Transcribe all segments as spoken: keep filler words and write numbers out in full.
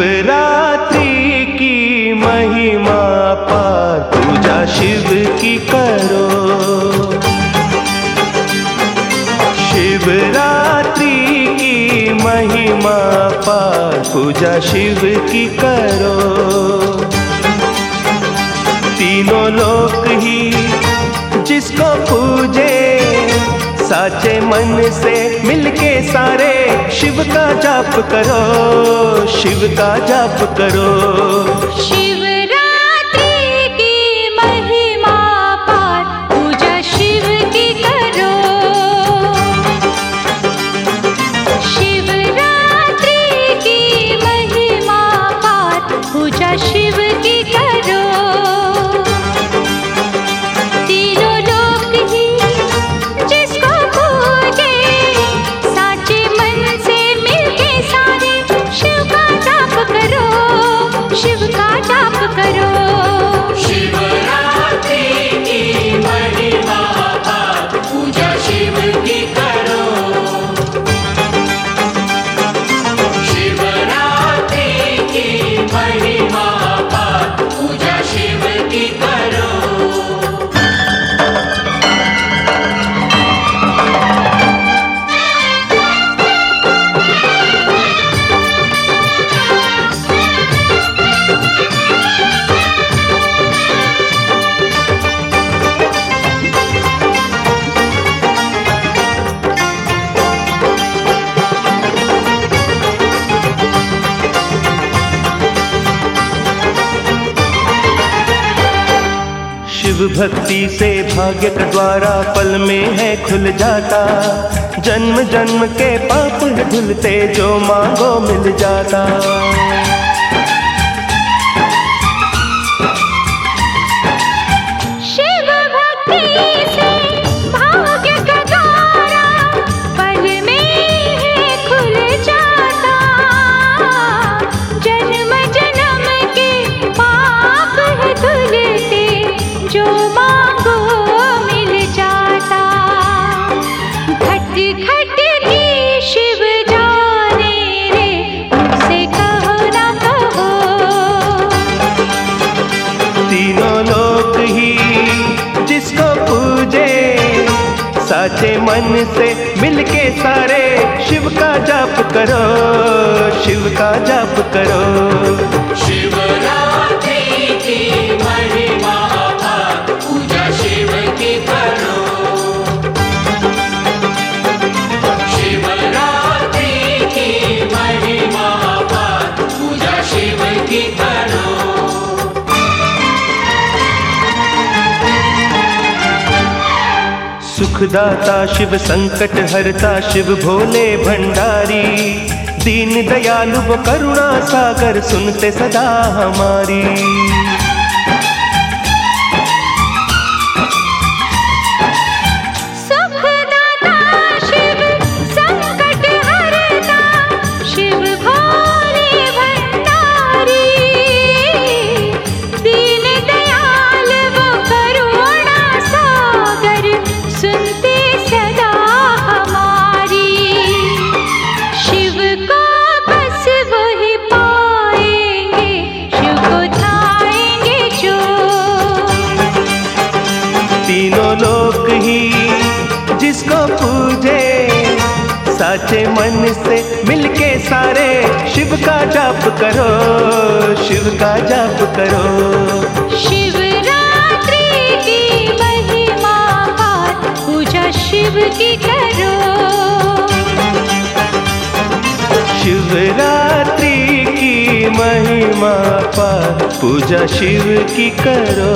शिवरात्रि की महिमा पार, पूजा शिव की करो। शिवरात्रि की महिमा पार, पूजा शिव की करो। तीनों लोक ही जिसको पूजे, साचे मन से मिलके सारे शिव का जाप करो, शिव का जाप करो। शिवरात्रि की महिमा पार, पूजा शिव की करो। शिवरात्रि की महिमा पार, पूजा शिव की करो। तीनों लोक ही जिसको पूजे, साचे मन से मिलके सारे शिव का जाप करो, शिव का जाप करो। शिवरात्रि की महिमा पार, पूजा शिव की करो। शिवरात्रि की महिमा पार, पूजा शिव की करो। शिव भक्ति से भाग्य का द्वारा पल में है खुल जाता। जन्म जन्म के पाप है धुलते, जो मांगो मिल जाता। शिव भक्ति से भाग्य का द्वारा पल में है खुल जाता। जन्म जन्म के पाप है धुलते, जो मांगो मिल जाता। घट घट की शिव जाने रे, मुझसे कहो ना कहो। तीनों लोक ही जिसको पूजे, साचे मन से मिलके सारे शिव का जाप करो, शिव का जाप करो। शिवरात्रि की महिमा पार, पूजा शिव की करो। शिवरात्रि की महिमा पार, पूजा शिव की करो। सुखदाता शिव संकट हरता, शिव भोले भंडारी। दीन दयालु वो करुणा सागर, सुनते सदा हमारी। सुखदाता शिव संकट हरता, शिव भोले भंडारी। दीन दयाल वो करुणा सागर, सुनते सदा हमारी। शिव को बस वही पाएंगे, शिव को ध्याएंगे जो। तीनों लोक ही जिसको पूजे, साचे मन से मिलके सारे शिव का जाप करो, शिव का जाप करो। शिवरात्रि की महिमा पार, पूजा शिव की करो। शिवरात्रि की महिमा पार, पूजा शिव की करो।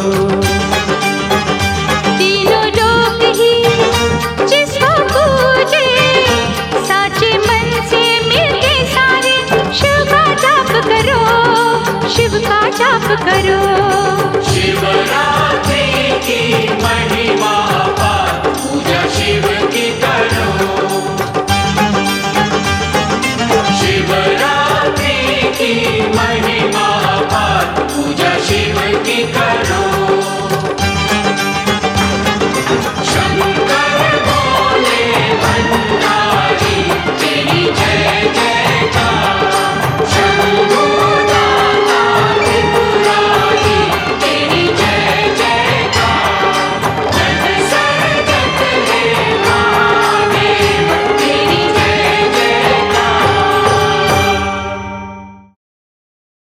तीनों लोक ही जिसको पूजे, साचे मन से मिलके सारे शिव का जाप करो, शिव का जाप करो। शिवरात्रि की महिमा पार, पूजा शिव की करो। शिवरात्रि की महिमा